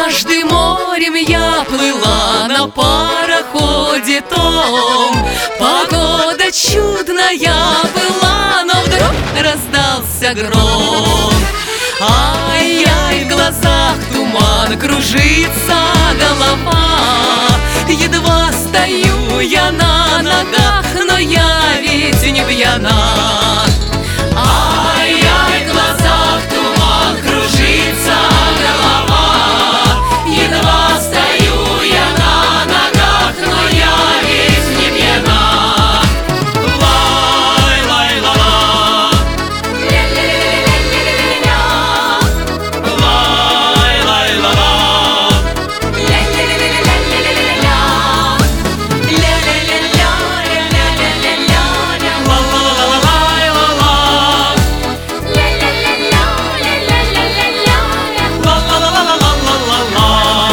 Однажды морем я плыла на пароходе том. Погода чудная была, но вдруг раздался гром. Ай-яй, в глазах туман, кружится голова. Едва стою я на ногах, но я ведь не пьяна. Ай-яй, в глазах туман, кружится голова. Едва стою я на ногах, но я ведь не пьяна. Лай-лай-ла-ла, ля-ля-ля-ля-ля-ля-ля, лай-лай-ла-ла, ля-ля-ля-ля-ля-ля-ля-ля, ля-ля-ля-ля-ля-ля-ля-ля, ла-ла-ла-ла-ла-ла-ла, ла-ла-ла-ла-ла-ла-ла.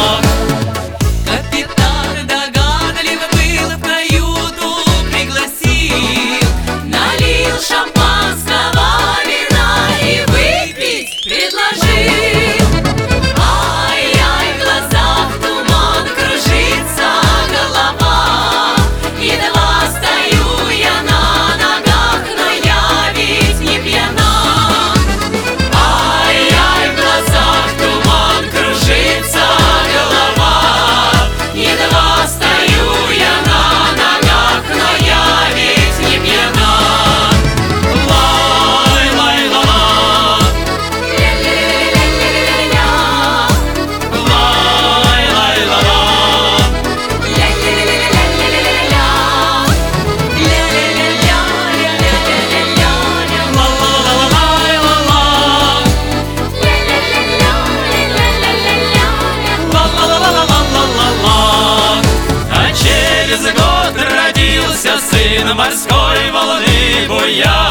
Капитан догадлив был, в каюту пригласил, налил шампанского вина и выпить предложил. Ай-яй, в глазах туман, кружится голова. Едва стою я на ногах, но я ведь не пьяна. Ай-яй, в глазах туман, кружится голова. Едва стою я на ногах, но я ведь не пьяна. Лай-лай-ла-ла, ля-ля-ля-ля-ля-ля-ля, лай-лай-ла-ла, ля-ля-ля-ля-ля-ля-ля-ля, ля-ля-ля-ля-ля-ля-ля-ля, ла-ла-ла-ла-ла-ла-ла, ла-ла-ла-ла-ла-ла-ла. А через год родился сын морской волны буя.